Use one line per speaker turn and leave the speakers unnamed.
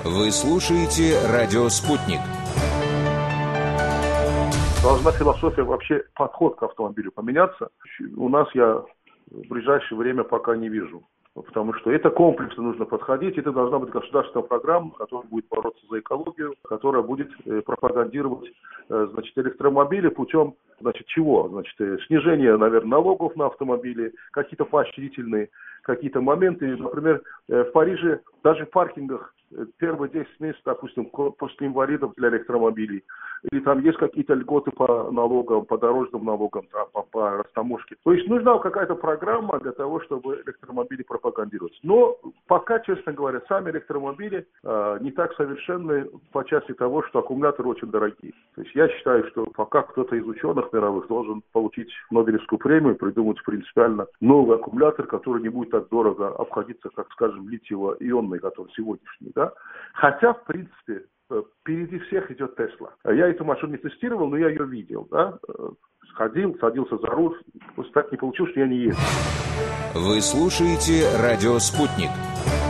Вы слушаете «Радио Спутник».
Должна философия, вообще подход к автомобилю поменяться. У нас я в ближайшее время пока не вижу. Потому что это комплексно нужно подходить. Это должна быть государственная программа, которая будет бороться за экологию, которая будет пропагандировать электромобили путем чего? Снижение, наверное, налогов на автомобили, какие-то поощрительные какие-то моменты. Например, в Париже даже в паркингах первые 10 месяцев, допустим, после инвалидов для электромобилей. Или там есть какие-то льготы по налогам, по дорожным налогам, по растаможке. То есть нужна какая-то программа для того, чтобы электромобили пропагандировать. Но пока, честно говоря, сами электромобили не так совершенны по части того, что аккумуляторы очень дорогие. То есть я считаю, что пока кто-то из ученых мировых должен получить Нобелевскую премию, придумать принципиально новый аккумулятор, который не будет так дорого обходиться, как, скажем, литиево-ионный, который сегодняшний. Да? Хотя, в принципе, впереди всех идет Тесла. Я эту машину не тестировал, но я ее видел. Да? Сходил, садился за руль. Просто так не получилось, что я не ездил.
Вы слушаете «Радио Спутник».